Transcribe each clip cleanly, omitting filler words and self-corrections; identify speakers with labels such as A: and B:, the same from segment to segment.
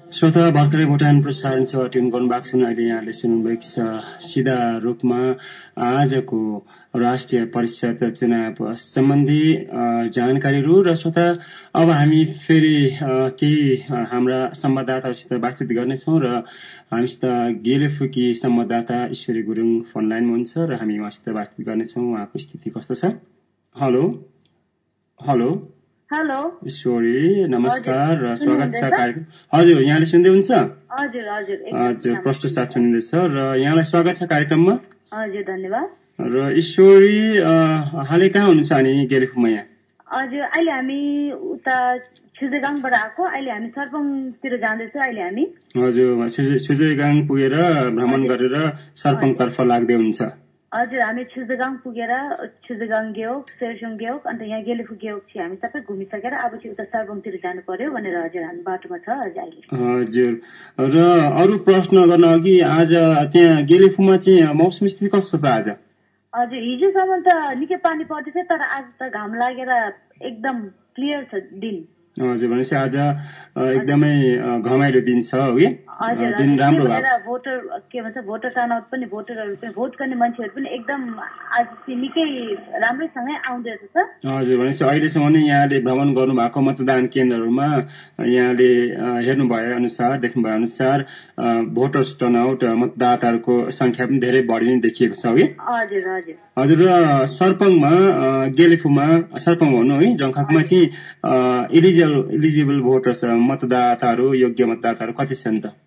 A: श्रोता भर्खरै भुटान प्रसारण छ ट्युन गर्नु भएको छ। अहिले यहाँले सुन्नुभएको छ सिधा रूपमा आजको राष्ट्रिय परिषद चुनाव सम्बन्धी जानकारीहरू। र श्रोता अब हामी फेरि केही हाम्रा संवाददाताहरूसित बातचित गर्नेछौँ र हामीसित गेलेफुकी संवाददाता ईश्वरी गुरुङ फोन लाइनमा हुन्छ र हामी उहाँसित बातचित गर्नेछौँ। उहाँको स्थिति कस्तो छ? हेलो हेलो
B: हेलो
A: ईश्वरी, नमस्कार र स्वागत छ कार्यक्रम। हजुर, यहाँले सुन्दै हुन्छ?
B: हजुर हजुर
A: हजुर, प्रष्ट साथ सुनिँदैछ र यहाँलाई स्वागत छ कार्यक्रममा।
B: हजुर, धन्यवाद।
A: र ईश्वरी, हालै कहाँ हुनुहुन्छ अनि गेलेफुमा यहाँ?
B: हजुर, अहिले हामी उता छुजेगाङबाट आएको, अहिले हामी सर्पङतिर जाँदैछौँ अहिले हामी।
A: हजुर, छुजेगाङ पुगेर भ्रमण गरेर सर्पङतर्फ लाग्दै हुन्छ?
B: हजुर, हामी छुजेगाङ पुगेर छुजेगाङ गेओक, सेरसुङ गेओक, अन्त यहाँ गेलेफु गेओक चाहिँ हामी सबै घुमिसकेर अब चाहिँ उता सर्पङतिर जानु पर्यो भनेर हजुर हामी बाटोमा छ अहिले।
A: हजुर, र अरू प्रश्न गर्न अघि आज त्यहाँ गेलेफुमा चाहिँ मौसम स्थिति कस्तो छ त आज?
B: हजुर, हिजोसम्म त निकै पानी पर्दै थियो, तर आज त घाम लागेर एकदम क्लियर छ दिन।
A: हजुर, भनेपछि आज एकदमै घमाइलो दिन छ हो कि? दिन राम्रो भएको छ।
B: भोटर टर्नआउट पनि, भोटरहरू पनि, भोट गर्ने मान्छेहरू पनि एकदम आज चाहिँ निकै राम्रैसँगै आउँदै रहेछ।
A: हजुर, भनेपछि अहिलेसम्म नै यहाँले भ्रमण गर्नुभएको मतदान केन्द्रहरूमा यहाँले हेर्नु भए अनुसार, देख्नु भए अनुसार भोटर्स टर्नआउट, मतदाताहरूको संख्या पनि धेरै बढी नै देखिएको छ कि?
B: हजुर हजुर।
A: हजुर, र सर्पङमा गेलेफुमा सर्पङ भन्नु है जङखाकमा चाहिँ इलिजिबल भोटर्स मतदाताहरू, योग्य मतदाताहरू कति छन् त?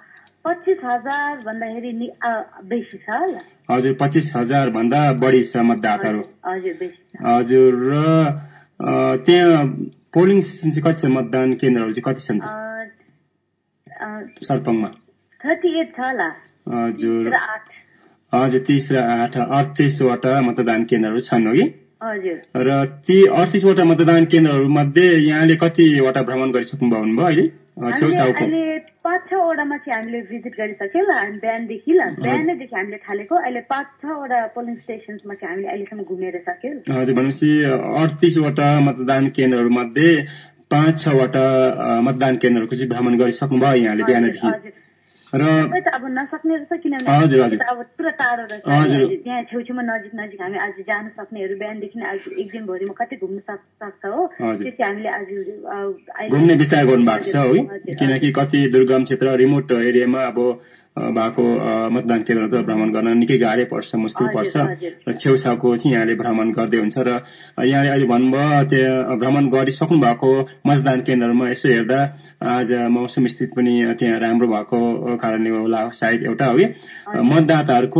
B: 25,000 भन्दाखेरि बेसी छ होला।
A: हजुर, 25,000 भन्दा बढी छ मतदाताहरू।
B: हजुर, बेसी छ।
A: हजुर, र त्यहाँ पोलिङ स्टेसन चाहिँ कति छ, मतदान केन्द्रहरू चाहिँ कति छन् त सर्पङमा?
B: 38 छ होला।
A: हजुर हजुर, 30 र 8 38वटा मतदान केन्द्रहरू छन् हो कि?
B: हजुर।
A: र ती 38वटा मतदान केन्द्रहरू मध्ये यहाँले कतिवटा भ्रमण गरिसक्नु भयो भन्नुभयो अहिले छेउछाउको?
B: अहिले 5-6 वटामा चाहिँ हामीले भिजिट गरिसक्यौँ ल। हामी बिहानैदेखि हामीले थालेको, अहिले 5-6 वटा पोलिङ स्टेसनमा चाहिँ हामीले अहिलेसम्म घुमेर सक्यौँ।
A: हजुर, भनेपछि 38वटा मतदान केन्द्रहरू मध्ये 5-6 वटा मतदान केन्द्रहरूको चाहिँ भ्रमण गरिसक्नु भयो यहाँले बिहानदेखि? र
B: अब नसक्ने रहेछ किनभने अब पुरा टाढो रहेछ, त्यहाँ छेउछेउमा नजिक हामी आज जान सक्नेहरू बिहानदेखि आज एक दिनभरिमा कति घुम्न सक्छ हो, त्यो चाहिँ हामीले आज
A: घुम्ने विचार गर्नु भएको छ है? किनकि कति दुर्गम क्षेत्र, रिमोट एरियामा अब भएको मतदान केन्द्र त भ्रमण गर्न निकै गाह्रै पर्छ, मुस्किल पर्छ र छेउछाउको चाहिँ यहाँले भ्रमण गर्दै हुन्छ। र यहाँले अहिले भन्नुभयो त्यहाँ भ्रमण गरिसक्नु भएको मतदान केन्द्रहरूमा यसो हेर्दा आज मौसम स्थिति पनि त्यहाँ राम्रो भएको कारणले होला सायद एउटा हो कि मतदाताहरूको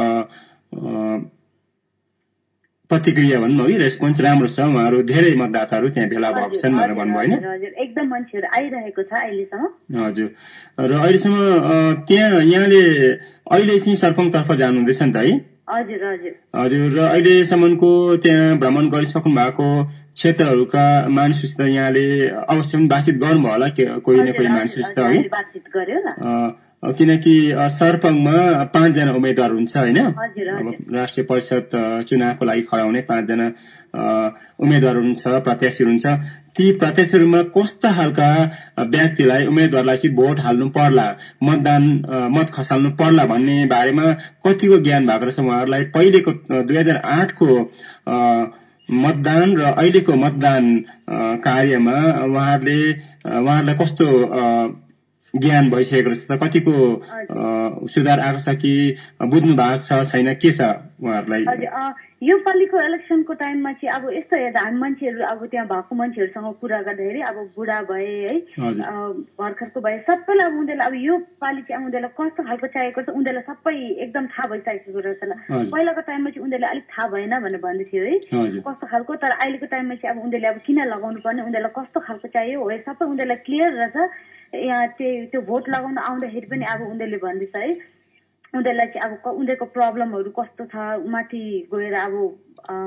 A: प्रतिक्रिया भन्नु हो कि रेस्पोन्स राम्रो छ, उहाँहरू धेरै मतदाताहरू त्यहाँ भेला भएको छन् भनेर भन्नुभयो होइन?
B: हजुर, एकदम मान्छेहरू आइरहेको छ अहिलेसम्म।
A: हजुर, र अहिलेसम्म त्यहाँ यहाँले अहिले चाहिँ सर्पङतर्फ जानुहुँदैछ नि त है?
B: हजुर हजुर।
A: हजुर, र अहिलेसम्मको त्यहाँ भ्रमण गरिसक्नु भएको क्षेत्रहरूका मानिसहरूसित यहाँले अवश्य पनि बातचित गर्नुभयो होला कोही न कोही मानिसहरूसित है?
B: बातचित गर्यो ल।
A: किनकि सर्पङमा 5 जना उम्मेद्वार हुन्छ होइन?
B: अब
A: राष्ट्रिय परिषद चुनावको लागि खडा हुने 5 जना उम्मेद्वार हुनुहुन्छ, प्रत्याशी हुनुहुन्छ। ती प्रत्याशीहरूमा कस्ता खालका व्यक्तिलाई, उम्मेद्वारलाई चाहिँ भोट हाल्नु पर्ला, मत खसाल्नु पर्ला भन्ने बारेमा कतिको ज्ञान भएको रहेछ उहाँहरूलाई? पहिलेको 2008को मतदान र अहिलेको मतदान कार्यमा उहाँहरूलाई कस्तो ज्ञान भइसकेको रहेछ त? कतिको सुधार आएको छ कि बुझ्नु भएको छ छैन, के छ उहाँहरूलाई?
B: यो पालिको इलेक्सनको टाइममा चाहिँ अब यस्तो हेर्दा हामी मान्छेहरू अब त्यहाँ भएको मान्छेहरूसँग कुरा गर्दाखेरि अब बुढा भए है, भर्खरको भए, सबैलाई अब उनीहरूलाई अब यो पालि चाहिँ उनीहरूलाई कस्तो खालको चाहिएको छ उनीहरूलाई सबै एकदम थाहा भइसकेको रहेछ ल। पहिलाको टाइममा चाहिँ उनीहरूलाई अलिक थाहा भएन भनेर भन्दै थियो है कस्तो खालको, तर अहिलेको टाइममा चाहिँ अब उनीहरूले अब किन लगाउनु पर्ने, उनीहरूलाई कस्तो खालको चाहियो हो, सबै उनीहरूलाई क्लियर रहेछ। यहाँ चाहिँ त्यो भोट लगाउन आउँदाखेरि पनि अब उनीहरूले भन्दैछ है उनीहरूलाई चाहिँ अब उनीहरूको प्रब्लमहरू कस्तो छ, माथि गएर अब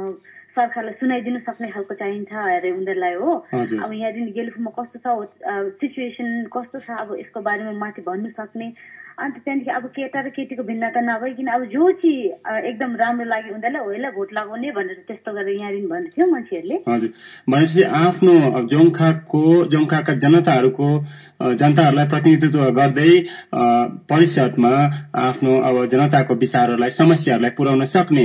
B: सरकारलाई सुनाइदिनु सक्ने खालको चाहिन्छ अरे उनीहरूलाई हो। अब यहाँदेखि गेलिफुमा कस्तो छ सिचुएसन कस्तो छ अब यसको बारेमा माथि भन्नु सक्ने। अन्त त्यहाँदेखि अब केटा र केटीको भिन्नता नभइकन अब जो चाहिँ एकदम राम्रो लाग्यो उनीहरूलाई होइन भोट लगाउने भनेर त्यस्तो गरेर यहाँदेखि भन्दै थियो मान्छेहरूले।
A: हजुर भनेपछि आफ्नो जोङखाका जनताहरूलाई प्रतिनिधित्व गर्दै परिषदमा आफ्नो अब जनताको विचारहरूलाई समस्याहरूलाई पुर्याउन सक्ने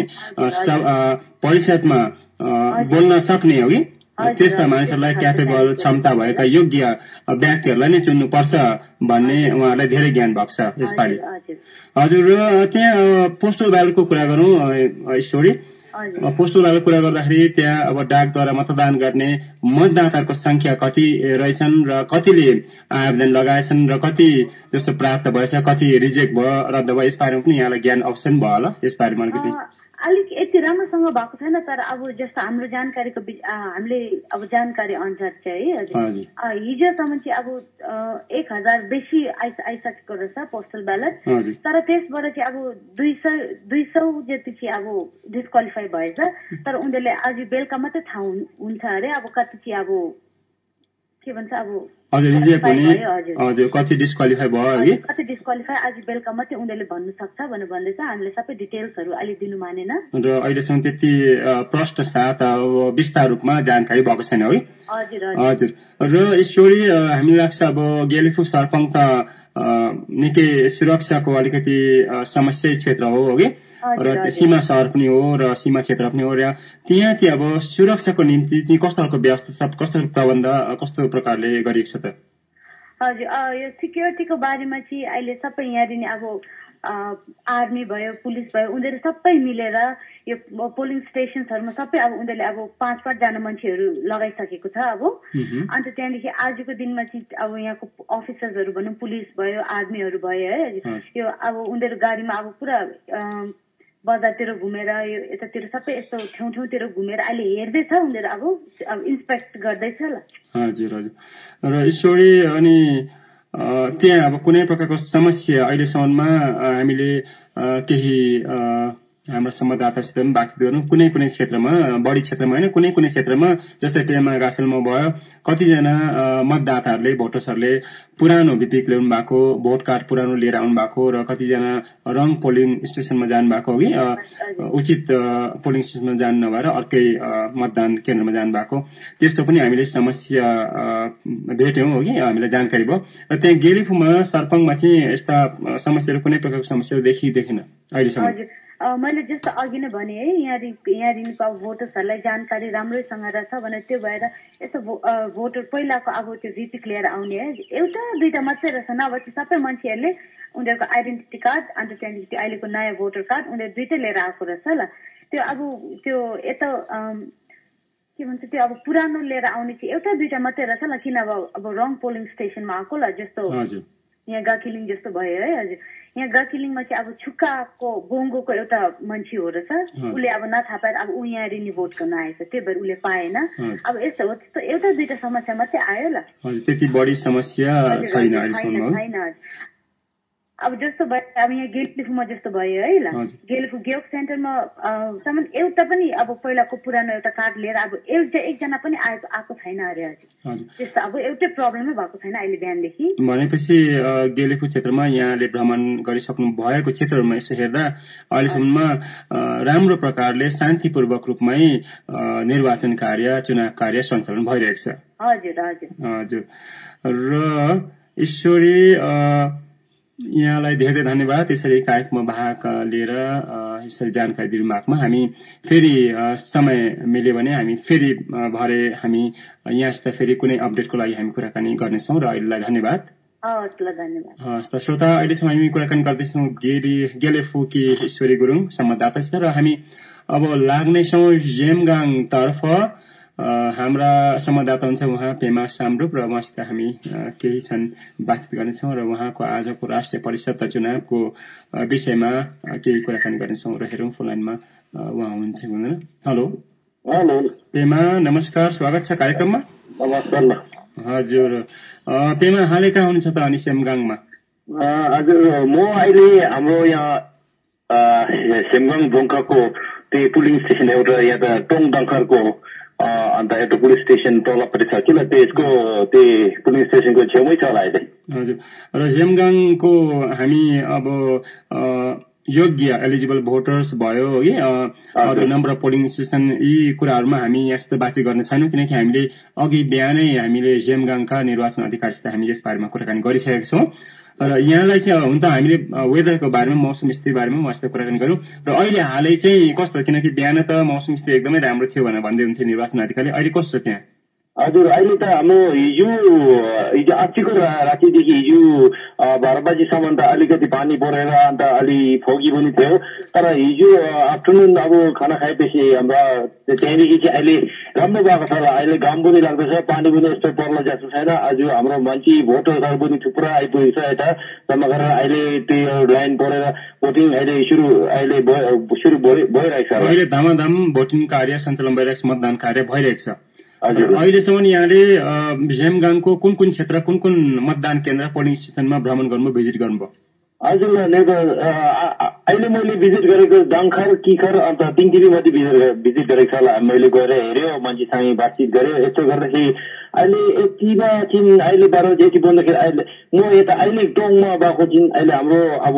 A: परिषदमा बोल्न सक्ने हो कि त्यस्ता मानिसहरूलाई क्यापेबल क्षमता भएका योग्य व्यक्तिहरूलाई नै चुन्नुपर्छ भन्ने उहाँहरूलाई धेरै ज्ञान भएको छ यसपालि। हजुर र त्यहाँ पोस्टल ब्यालेटको कुरा गरौँ ईश्वरी। पोस्टल ब्यालेट कुरा गर्दाखेरि त्यहाँ अब डाकद्वारा मतदान गर्ने मतदाताको संख्या कति रहेछन् र कतिले आवेदन लगाएछन् र कति जस्तो प्राप्त भएछ कति रिजेक्ट भयो रद्द भयो यसबारेमा पनि यहाँलाई ज्ञान अवश्य पनि भयो होला यसबारेमा अलिकति।
B: अलिक यति राम्रोसँग भएको छैन तर अब जस्तो हाम्रो जानकारीको हामीले अब जानकारी अनुसार चाहिँ है हिजोसम्म चाहिँ अब 1000 बेसी आइसकेको रहेछ पोस्टल ब्यालेट। तर त्यसबाट चाहिँ अब 200 जति चाहिँ अब डिस्क्वालिफाई भएछ। तर उनीहरूले आज बेलुका मात्रै थाहा हुन्छ अरे अब कति चाहिँ अब के भन्छ अब
A: हजुर कति डिस्क्वालिफाई भयो
B: कति डिस्क्वालिफाई आज बेलुका मात्रै उनीहरूले भन्नु सक्छ भनेर भन्दैछ। हामीले सबै डिटेल्सहरू अहिले दिनु मानेन
A: र अहिलेसम्म त्यति प्रष्ट साथ विस्तार रूपमा जानकारी भएको छैन है। हजुर र ईश्वरी हामीलाई लाग्छ अब गेलिफु सर्पङ त निकै सुरक्षाको अलिकति समस्या क्षेत्र हो कि र सीमा सहर पनि हो र सीमा क्षेत्र पनि हो र त्यहाँ चाहिँ अब सुरक्षाको निम्ति चाहिँ कस्तो खालको व्यवस्था छ कस्तो प्रबन्ध कस्तो प्रकारले गरिएको छ त?
B: हजुर यो सिक्युरिटीको बारेमा चाहिँ अहिले सबै यहाँदेखि अब आर्मी भयो पुलिस भयो उनीहरू सबै मिलेर यो पोलिङ स्टेसनहरूमा सबै अब उनीहरूले अब 5-5 जना मान्छेहरू लगाइसकेको छ अब। अन्त त्यहाँदेखि आजको दिनमा चाहिँ अब यहाँको अफिसर्सहरू भनौँ पुलिस भयो आर्मीहरू भयो है यो अब उनीहरू गाडीमा अब पुरा बजारतिर घुमेर यो यतातिर सबै यस्तो ठाउँतिर घुमेर अहिले हेर्दैछ उनीहरू अब इन्सपेक्ट गर्दैछ ल।
A: हजुर र ईश्वरी अनि त्यहाँ अब कुनै प्रकारको समस्या अहिलेसम्ममा हामीले केही हाम्रो संवाददातासित पनि बातचित गर्नु कुनै क्षेत्रमा बढी क्षेत्रमा होइन कुनै क्षेत्रमा जस्तै पेमा गासेलमा भयो कतिजना मतदाताहरूले भोटर्सहरूले पुरानो भिपिक ल्याउनु भएको भोट कार्ड पुरानो लिएर आउनु भएको र कतिजना रङ पोलिङ स्टेसनमा जानु भएको हो कि उचित पोलिङ स्टेसनमा जानु नभएर अर्कै मतदान केन्द्रमा जानु भएको त्यस्तो पनि हामीले समस्या भेट्यौं हो कि हामीलाई जानकारी भयो। र त्यहाँ गेलिफुमा सर्पङमा चाहिँ यस्ता समस्याहरू कुनै प्रकारको समस्याहरू देखिँदैन अहिलेसम्म।
B: मैले जस्तो अघि नै भने है यहाँदेखिको अब भोटर्सहरूलाई जानकारी राम्रैसँग रहेछ भने त्यो भएर यस्तो भोटर पहिलाको अब त्यो भिपिक लिएर आउने है एउटा दुईटा मात्रै रहेछ नभए चाहिँ सबै मान्छेहरूले उनीहरूको आइडेन्टिटी कार्ड अन्त त्यहाँदेखि त्यो अहिलेको नयाँ भोटर कार्ड उनीहरू दुइटै लिएर आएको रहेछ ल। त्यो अब त्यो यता के भन्छ त्यो अब पुरानो लिएर आउने चाहिँ एउटा दुईटा मात्रै रहेछ ल किन अब रङ पोलिङ स्टेसनमा आएको ल जस्तो यहाँ गाकिलिङ जस्तो भयो है। हजुर यहाँ गाकिलिङमा चाहिँ अब छुक्काको बोङ्गोको एउटा मान्छे हो रहेछ उसले अब नथाहा पाएर अब ऊ यहाँ रिनी भोट गर्न आएछ त्यही भएर उसले पाएन। अब यस्तो हो त्यस्तो एउटा दुईटा समस्या मात्रै आयो ल।
A: त्यति बढी समस्या छैन।
B: अब जस्तो भयो अब यहाँ गेलिफुमा जस्तो भयो है ल गेलिफु गेओक सेन्टरमा सम्म एउटा पनि अब पहिलाको पुरानो एउटा कार्ड लिएर अब एकजना पनि आएको छैन अरे। त्यस्तो अब एउटै प्रब्लमै भएको छैन अहिले बिहानदेखि।
A: भनेपछि गेलिफु क्षेत्रमा यहाँले भ्रमण गरिसक्नु भएको क्षेत्रहरूमा यसो हेर्दा अहिलेसम्ममा राम्रो प्रकारले शान्तिपूर्वक रूपमै निर्वाचन कार्य चुनाव कार्य सञ्चालन भइरहेको छ। हजुर र ईश्वरी यहाँलाई धेरै धन्यवाद यसरी कार्यक्रममा भाग लिएर यसरी जानकारी दिनु भएकोमा। हामी फेरि समय मिल्यो भने हामी फेरि भरे हामी यहाँसित फेरि कुनै अपडेटको लागि हामी कुराकानी गर्नेछौँ र अहिलेलाई धन्यवाद। हस् त श्रोता अहिलेसम्म हामी कुराकानी गर्दैछौँ गेलेफुकी ईश्वरी गुरुङ संवाददातासित र हामी अब लाग्नेछौँ जेमगाङ तर्फ। हाम्रा संवाददाता हुन्छ उहाँ पेमा सामरूप र उहाँसित हामी केही क्षण बातचित गर्नेछौँ र उहाँको आजको राष्ट्रिय परिषद चुनावको विषयमा केही कुराकानी गर्नेछौँ र हेरौँ फोन लाइनमा उहाँ हुनुहुन्छ हुँदैन। हेलो पेमा नमस्कार स्वागत छ कार्यक्रममा। हजुर पेमा हालै कहाँ हुनुहुन्छ त अनि सेमगाङमा?
C: हजुर म अहिले हाम्रो यहाँ सेमगाङ जोङखाको त्यो पुलिङ स्टेसन एउटा या त टोङ डङ्खरको अन्त एउटा पुलिस स्टेसन तलपट्टि छ कि त्यसको त्यो पुलिङ स्टेसनको छेउमै छ होला अहिले।
A: हजुर, र जेमगाङको हामी अब योग्य एलिजिबल भोटर्स भयो कि अरू नम्बर अफ पोलिङ स्टेसन यी कुराहरूमा हामी यस्तो बातचित गर्न छैनौँ, किनकि हामीले अघि बिहानै हामीले जेमगाङका निर्वाचन अधिकारीसित हामी यस बारेमा कुराकानी गरिसकेका छौँ। र यहाँलाई चाहिँ हुन त हामीले वेदरको बारेमा मौसम स्थिति बारेमा उहाँसित कुराकानी गऱ्यौँ र अहिले हालै चाहिँ कस्तो, किनकि बिहान त मौसम स्थिति एकदमै राम्रो थियो भनेर भन्दै हुन्थ्यो निर्वाचन अधिकारीले, अहिले कस्तो छ त्यहाँ?
C: हजुर, अहिले त हाम्रो हिजो अस्तिको रातिदेखि हिजो 12 बजीसम्म त अलिकति पानी परेर अन्त अलि फोगी पनि थियो, तर हिजो आफ्टरनुन अब खाना खाएपछि हाम्रो त्यहाँदेखि चाहिँ अहिले राम्रो भएको छ होला। अहिले घाम पनि लाग्दैछ, पानी पनि यस्तो पर्ला जस्तो छैन। आज हाम्रो मान्छे भोटरहरू पनि थुप्रो आइपुगेको छ यता जम्मा गरेर। अहिले त्यो लाइन परेर भोटिङ अहिले सुरु भइरहेको छ।
A: अहिले धमाधम भोटिङ कार्य सञ्चालन भइरहेको छ, मतदान कार्य भइरहेको छ। अहिलेसम्म यहाँले जेमगाङको कुन कुन क्षेत्र, कुन कुन मतदान केन्द्र, पोलिङ स्टेसनमा भ्रमण गर्नुभयो, भिजिट गर्नुभयो?
C: हजुर, अहिले मैले भिजिट गरेको डङ्खर, किखर अन्त तिङतिरी मात्रै भिजिट गरेको छ होला। मैले गएर हेऱ्यो, मान्छेसँग बातचित गऱ्यो। यस्तो गर्दाखेरि अहिले यतिमा चाहिँ अहिले 12 बजे यति बन्दाखेरि अहिले म यता अहिले टोङमा भएको चाहिँ अहिले हाम्रो अब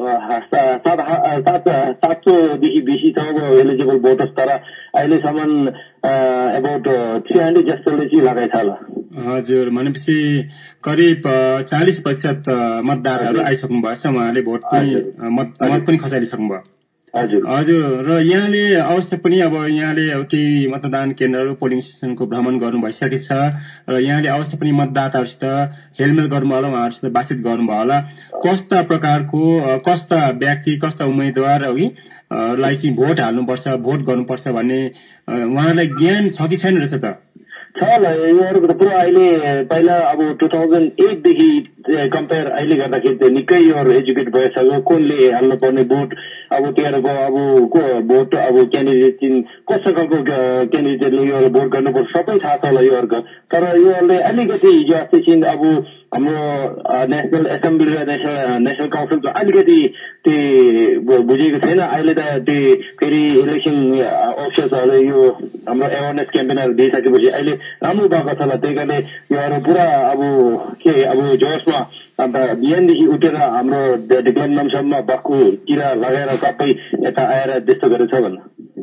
C: 700देखि बेसी छ अब एलिजिबल भोटर्स, तर अहिलेसम्म अबाउट 300 जस्तोले चाहिँ लगाइ छ होला।
A: हजुर, भनेपछि करिब 40% मतदाताहरू आइसक्नु भएछ, उहाँले मत पनि खसालिसक्नुभयो। हजुर, र यहाँले अवश्य पनि अब यहाँले केही मतदान केन्द्रहरू, पोलिङ स्टेसनको भ्रमण गर्नु भइसकेको छ र यहाँले अवश्य पनि मतदाताहरूसित हेलमेल गर्नुभयो होला, उहाँहरूसित बातचित गर्नुभयो होला। कस्ता प्रकारको, कस्ता व्यक्ति, कस्ता उम्मेद्वार लाई चाहिँ भोट हाल्नुपर्छ, भोट गर्नुपर्छ भन्ने उहाँलाई ज्ञान छ कि छैन रहेछ त?
C: छ होला, योहरूको त पुरा अहिले पहिला अब 2008 देखि कम्पेयर अहिले गर्दाखेरि त निकै यो एजुकेट भइसक्यो। कुनले हाल्नुपर्ने भोट, अब तिनीहरूको अब भोट अब क्यान्डिडेट चाहिँ कस्तो खालको क्यान्डिडेटले यो भोट गर्नुपर्छ सबै थाहा छ होला योहरूको। तर योहरूले अलिकति हिजो अस्ति चाहिँ अब हाम्रो नेसनल एसेम्ब्ली र नेसनल काउन्सिलको अलिकति त्यो बुझेको छैन। अहिले त त्यो फेरि इलेक्सन अफिसर्सहरूले यो हाम्रो एवेरनेस क्याम्पेनहरू दिइसकेपछि अहिले राम्रो भएको छ होला। त्यही कारणले योहरू पुरा अब जोसमा अन्त बिहानदेखि उठेर हाम्रो डिप्लोमसम्म बक्खु किरा लगाएर सबै यता आएर त्यस्तो गरेछ भन्न।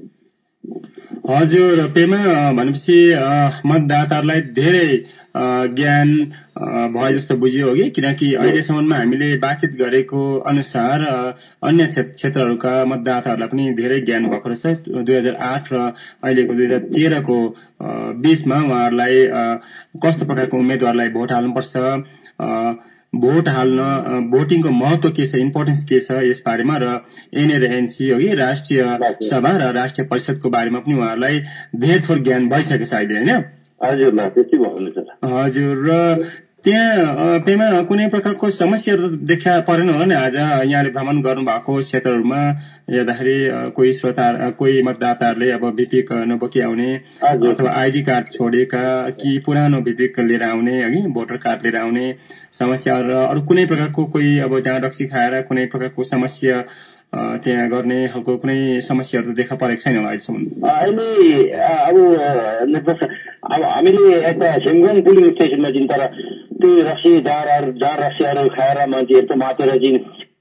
A: हजुर, पेमा भनेपछि मतदाताहरूलाई धेरै ज्ञान भयो जस्तो बुझियो हो कि, किनकि अहिलेसम्ममा हामीले बातचित गरेको अनुसार अन्य क्षेत्रहरूका मतदाताहरूलाई पनि धेरै ज्ञान भएको रहेछ। 2008 र अहिलेको 2013 को बीचमा उहाँहरूलाई कस्तो प्रकारको उम्मेद्वारलाई भोट हाल्नुपर्छ, भोट हाल्न भोटिङको महत्व के छ, इम्पोर्टेन्स के छ यस बारेमा, र एनए र एनसी हो कि राष्ट्रिय सभा र राष्ट्रिय परिषदको बारेमा पनि उहाँहरूलाई धेरै थोर ज्ञान भइसकेको छ अहिले, होइन? हजुर, र त्यहाँ पेमा कुनै प्रकारको समस्याहरू देखा परेन होला नि? आज यहाँले भ्रमण गर्नुभएको क्षेत्रहरूमा हेर्दाखेरि कोही मतदाताहरूले अब भिपिक नबोकी आउने अथवा आइडी कार्ड छोडेका कि पुरानो भिपिक लिएर आउने, है, भोटर कार्ड लिएर आउने समस्या, र अरू कुनै प्रकारको कोही अब जहाँ रक्सी खाएर कुनै प्रकारको समस्या त्यहाँ गर्ने खालको कुनै समस्याहरू देखा परेको छैन होला अहिलेसम्म?
C: अहिले अब हामीले यता झिमगाङ पुलिङ स्टेसनमा चाहिँ तर त्यो रक्सी जहाँ रक्सीहरू खाएर मान्छेहरू त मातेर चाहिँ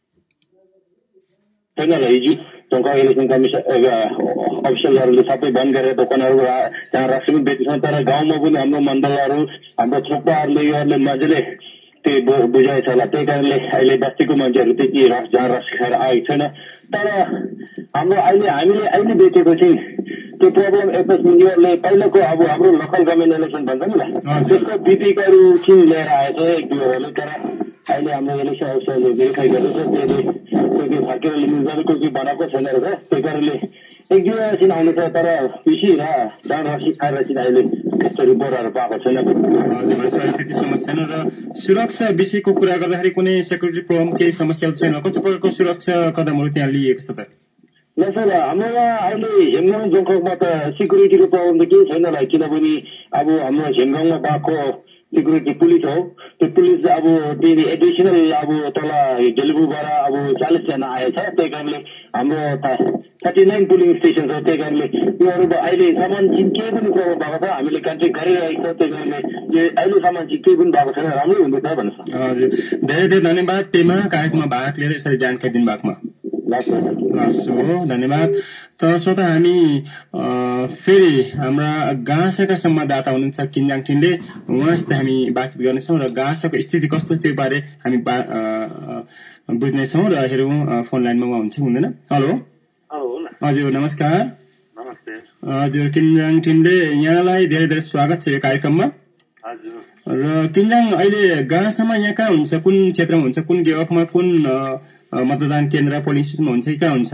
C: छैन होला। हिजो टोङका इलेक्सन कमिसन अफिसियलहरूले सबै बन्द गरेर दोकानहरू जहाँ रक्सी पनि बेच्छ। तर गाउँमा पनि हाम्रो मण्डलहरू, हाम्रो थोक्पाहरूले योहरूले मजाले त्यो बुझाएछ होला। त्यही कारणले अहिले बस्तीको मान्छेहरू त्यति जहाँ रक्सी खाएर आएको छैन। तर हामीले अहिले बेचेको चाहिँ त्यो प्रब्लम एकपछि योहरूले पहिलाको अब हाम्रो लोकल गभर्मेन्ट इलेक्सन भन्छ नि ल, त्यसको बिपिकहरू चाहिँ लिएर आएछ एक दुईहरूले। तर अहिले हाम्रो इलेक्सन अफिसरले भेरिफाई गर्दैछ, त्यसले कोही फर्केर लिनु जाने, कोही बनाएको छैन रहेछ। त्यही कारणले एक दुईवटा चाहिँ आउँदैछ, तर पिसी र जहाँ रक्सी खाएर चाहिँ अहिले त्यस्तो रिपोर्टहरू पाएको छैन।
A: हजुर, त्यति समस्या छैन। र सुरक्षा विषयको कुरा गर्दाखेरि कुनै सेक्युरिटी प्रब्लम, केही समस्याहरू छैन? कस्तो प्रकारको सुरक्षा कदमहरू त्यहाँ लिएको छ त?
C: ल सर, हाम्रो यहाँ अहिले झिमगाङ जोङकमा त सिक्युरिटीको प्रब्लम त केही छैन होला, किनभने अब हाम्रो झिमगाङमा भएको सिक्युरिटी पुलिस हो। त्यो पुलिस अब त्यही एडिसनल अब तल गेलुबुबाट अब 40 जना आएछ। त्यही कारणले हाम्रो 39 पुलिङ स्टेसन छ। त्यही कारणले योहरू अहिलेसम्म चाहिँ केही पनि प्रब्लम भएको छ। हामीले कन्ट्याक्ट गरिरहेको छ। त्यही कारणले अहिलेसम्म चाहिँ केही पनि भएको छैन, राम्रै हुँदैछ भन्नु छ।
A: हजुर, धेरै धेरै धन्यवाद पेमा कार्यक्रममा भाग लिएर यसरी जानकारी दिनुभएकोमा। हो, धन्यवाद। त श्रोता, हामी फेरि हाम्रा गाँसाका संवाददाता हुनुहुन्छ किन्जाङ टिनले, उहाँसित हामी बातचित गर्नेछौँ र गाँसाको स्थिति कस्तो त्यो बारे हामी बुझ्नेछौँ र हेरौँ फोन लाइनमा उहाँ हुन्छ हुँदैन। हेलो हजुर, नमस्कार।
D: नमस्ते
A: हजुर, किन्जाङ टिनले, यहाँलाई धेरै धेरै स्वागत छ यो कार्यक्रममा।
D: हजुर।
A: र किन्जाङ अहिले गाँसामा यहाँ कहाँ हुन्छ, कुन क्षेत्रमा हुन्छ, कुन गेवकमा, कुन मतदान केन्द्र पोलिङ स्टेसनमा हुन्छ कि कहाँ हुन्छ?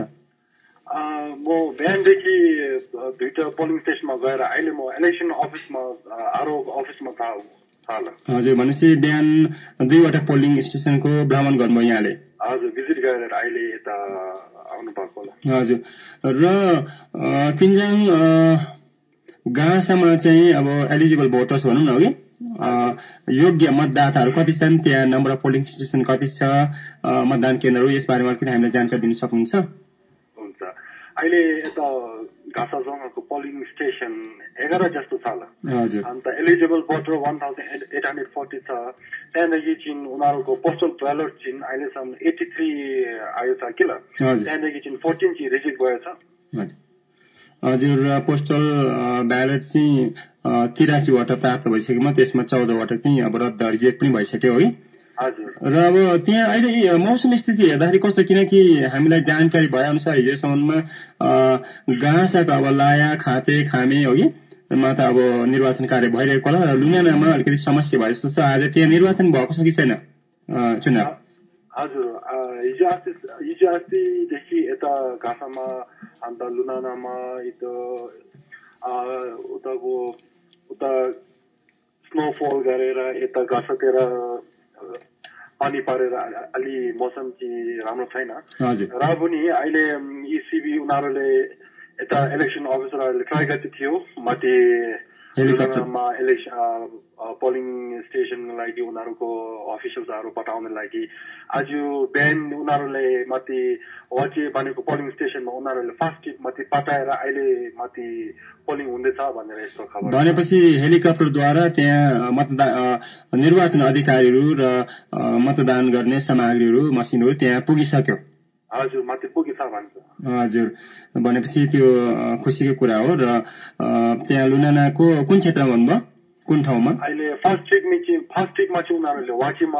D: म बिहानदेखि दुईटा पोलिङ स्टेसनमा गएर अहिले म इलेक्सन अफिसमा आरओ अफिसमा छ।
A: हजुर, भनेपछि बिहान 2वटा पोलिङ स्टेसनको भ्रमण गर्नुभयो यहाँले?
D: हजुर, भिजिट गरेर अहिले यता आउनु भएको होला।
A: हजुर, र किन्जाङ गाँसामा चाहिँ अब एलिजिबल भोटर्स भनौँ न, अघि योग्य मतदाताहरू कति छन्, त्यहाँ नम्बर अफ पोलिङ स्टेसन कति छ, मतदान केन्द्रहरू, यसबारेमा अलिकति हामीलाई जानकारी दिन सक्नुहुन्छ?
D: हुन्छ। अहिले यता घाँसाजोङको पोलिङ स्टेसन 11 जस्तो छ होला।
A: हजुर।
D: अन्त एलिजिबल भोटर 1840 छ। त्यहाँदेखि चाहिँ उनीहरूको पोस्टल ब्यालेट चाहिँ अहिलेसम्म 83 आयो छ कि ल। त्यहाँदेखि चाहिँ 14 चाहिँ रिजेक्ट भएछ।
A: हजुर, पोस्टल ब्यालेट चाहिँ 83वटा प्राप्त भइसकेमा त्यसमा 14वटा चाहिँ अब रद्द रिजेक्ट पनि भइसक्यो है।
D: हजुर।
A: र अब त्यहाँ अहिले मौसम स्थिति हेर्दाखेरि कस्तो, किनकि हामीलाई जानकारी भए अनुसार हिजोसम्ममा गाँसाको अब लाया खाते खामे हो कि मा त अब निर्वाचन कार्य भइरहेको होला र लुनानामा अलिकति समस्या भयो जस्तो छ। आज त्यहाँ निर्वाचन भएको छ कि छैन चुनाव?
D: हजुर, हिजो अस्तिदेखि यता घाँसामा अन्त लुनानामा उता स्नोफल गरेर यता घाँसातिर पानी परेर अलि मौसम चाहिँ राम्रो छैन। र पनि अहिले इसिबी उनीहरूले यता इलेक्सन अफिसरहरूले ट्राई गर्दै थियो माथि लुनानामा पोलिङ स्टेसनको लागि उनीहरूको अफिसियल्सहरू पठाउन लागि। आज बिहान उनीहरूले माथि वाचे भनेको पोलिङ स्टेसनमा उनीहरूले फर्स्ट टिप माथि पठाएर अहिले माथि पोलिङ हुँदैछ भनेर यस्तो खबर।
A: भनेपछि हेलिकप्टरद्वारा त्यहाँ निर्वाचन अधिकारीहरू र मतदान गर्ने सामग्रीहरू मसिनहरू त्यहाँ पुगिसक्यो?
D: हजुर, माथि पुगेछ भन्छ।
A: हजुर, भनेपछि त्यो खुसीको कुरा हो। र त्यहाँ लुनानाको कुन क्षेत्रमा भन्नुभयो, कुन ठाउँमा?
D: अहिले फर्स्ट टिपमा चाहिँ उनीहरूले वाचु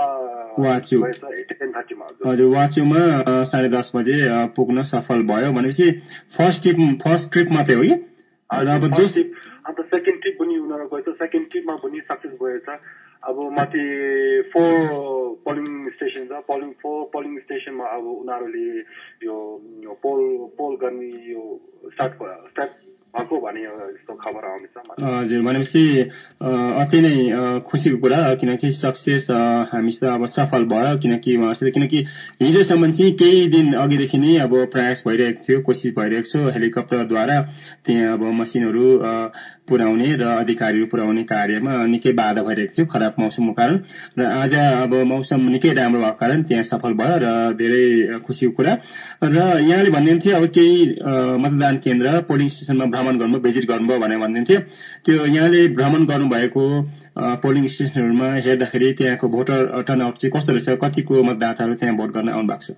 A: हजुर, वाचुमा 10:30 बजे पुग्न सफल भयो। भनेपछि फर्स्ट ट्रिप मात्रै हो कि?
D: अन्त सेकेन्ड ट्रिप पनि उनीहरू गएछ, सेकेन्ड ट्रिपमा पनि सक्सेस भएछ। अब माथि 4 पोलिङ स्टेसन छ। पोलिङ स्टेसनमा अब उनीहरूले यो पोल गर्ने यो स्टार्ट भएको भने यस्तो खबर आउँदैछ।
A: हजुर, भनेपछि अति नै खुसीको कुरा, किनकि सक्सेस हामीसित अब सफल भयो। किनकि हिजोसम्म चाहिँ केही दिन अघिदेखि नै अब प्रयास भइरहेको थियो, कोसिस भइरहेको छ हेलिकप्टरद्वारा त्यहाँ अब मसिनहरू पुर्याउने र अधिकारीहरू पुर्याउने कार्यमा निकै बाधा भइरहेको थियो खराब मौसमको कारण। र आज अब मौसम निकै राम्रो भएको कारण त्यहाँ सफल भयो र धेरै खुसीको कुरा। र यहाँले भन्नुहुन्थ्यो अब केही मतदान केन्द्र पोलिङ स्टेसनमा भ्रमण गर्नुभयो, भिजिट गर्नुभयो भनेर भन्नुहुन्थ्यो। त्यो यहाँले भ्रमण गर्नुभएको पोलिङ स्टेसनहरूमा हेर्दाखेरि त्यहाँको भोटर टर्नआउट चाहिँ कस्तो रहेछ? कतिको मतदाताहरू त्यहाँ भोट गर्न आउनु भएको छ?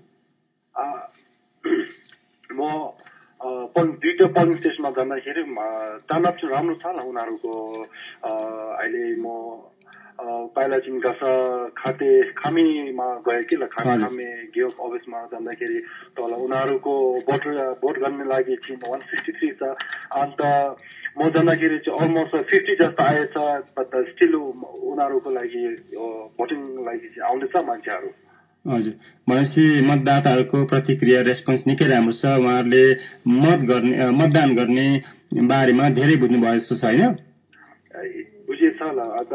D: म दुईटा पोलिङ स्टेसनमा जाँदाखेरि टर्नआउट चाहिँ राम्रो छ होला उनीहरूको। अहिले म पहिला चाहिँ घाँसा खामेमा गएँ कि ल, खामे गेओक अफिसमा जाँदाखेरि तल उनीहरूको भोट गर्ने लागि चाहिँ 163 छ। अन्त म जाँदाखेरि चाहिँ अलमोस्ट 50 जस्तो आएछ। स्टिल उनीहरूको लागि भोटिङ लागि चाहिँ आउँदैछ मान्छेहरू।
A: हजुर, भनेपछि मतदाताहरूको प्रतिक्रिया रेस्पोन्स निकै राम्रो छ। उहाँहरूले मतदान गर्ने बारेमा धेरै बुझ्नुभयो जस्तो छ होइन?
D: बुझेछ ल। अन्त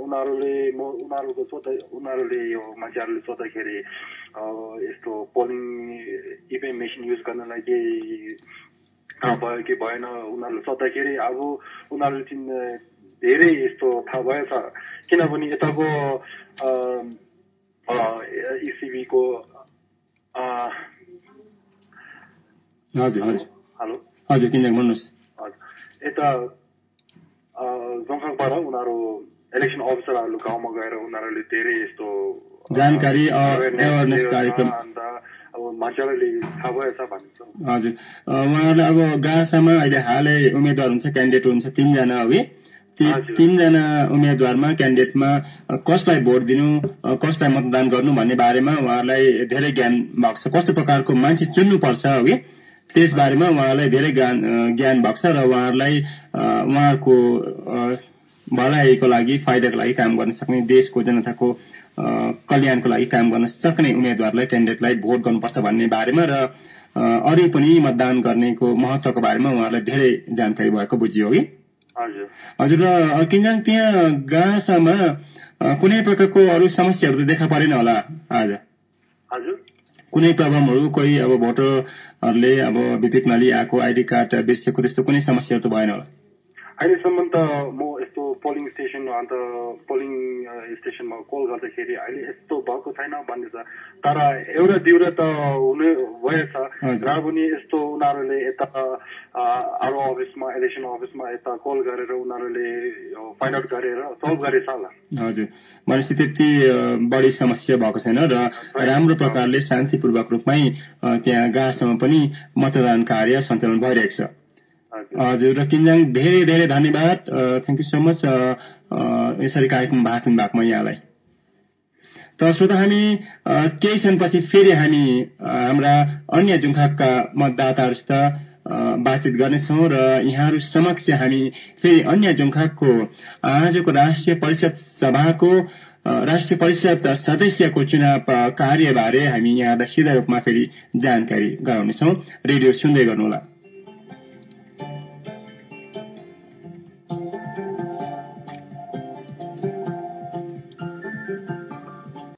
D: उनीहरूले यो मान्छेहरूले सोद्धाखेरि यस्तो पोलिङ इभिएम मेसिन युज गर्नलाई केही भयो कि भएन उनीहरूले सोद्धाखेरि अब उनीहरूले चाहिँ धेरै यस्तो थाहा भएछ किनभने यताको इसिबीको
A: हजुर हजुर
D: हेलो
A: हजुर किन भन्नुहोस्
D: यता जोङखाङबाट उनीहरू इलेक्सन अफिसरहरू गाउँमा गएर उनीहरूले धेरै यस्तो
A: जानकारी अवेरनेस कार्यक्रम
D: अन्त अब मान्छेहरूले थाहा भएछ भनिन्छ
A: हजुर उहाँहरूलाई अब गासामा अहिले हालै उम्मेद्वार हुन्छ क्यान्डिडेट हुन्छ 3 जना हो कि ती 3 जना उम्मेद्वारमा क्यान्डिडेटमा कसलाई भोट दिनु कसलाई मतदान गर्नु भन्ने बारेमा उहाँहरूलाई धेरै ज्ञान भएको छ कस्तो प्रकारको मान्छे चुन्नुपर्छ हो कि त्यस बारेमा उहाँलाई धेरै ज्ञान भएको छ र उहाँहरूलाई उहाँको भलाइको लागि फाइदाको लागि काम गर्न सक्ने देशको जनताको कल्याणको लागि काम गर्न सक्ने उम्मेद्वारलाई क्यान्डिडेटलाई भोट गर्नुपर्छ भन्ने बारेमा र अरू पनि मतदान गर्नेको महत्वको बारेमा उहाँलाई धेरै जानकारी भएको बुझियो कि हजुर र किनजाङ त्यहाँ गासामा कुनै प्रकारको अरू समस्याहरू त देखा परेन होला आज
D: हजुर
A: कुनै प्रब्लमहरू कोही अब भोटरहरूले अब विवेक नलिआएको आइडी कार्ड बिर्सेको त्यस्तो कुनै समस्याहरू त भएन होला
D: अहिलेसम्म त म यस्तो पोलिङ स्टेसन अन्त पोलिङ स्टेसनमा कल गर्दाखेरि अहिले यस्तो भएको छैन भन्ने छ तर एउटा दिउरा त हुने भएछ र पनि यस्तो उनीहरूले यता आरओ अफिसमा इलेक्सन अफिसमा यता कल गरेर उनीहरूले फाइन्ड आउट गरेर सल्भ गरेछ होला
A: हजुर भनेपछि त्यति बढी समस्या भएको छैन र राम्रो प्रकारले शान्तिपूर्वक रूपमै त्यहाँ गाँसमा पनि मतदान कार्य सञ्चालन भइरहेको छ हजुर र किनजाङ धेरै धेरै धन्यवाद थ्याङ्क यू सो मच यसरी कार्यक्रम भाग लिनु भएकोमा यहाँलाई त श्रोता हामी केही क्षणपछि फेरि हामी हाम्रा अन्य जुङखाका मतदाताहरूसित बातचित गर्नेछौँ र यहाँहरू समक्ष हामी फेरि अन्य जुङखाको आजको राष्ट्रिय परिषद सभाको राष्ट्रिय परिषद सदस्यको चुनाव कार्यबारे हामी यहाँलाई सिधा रूपमा फेरि जानकारी गराउनेछौँ रेडियो सुन्दै गर्नुहोला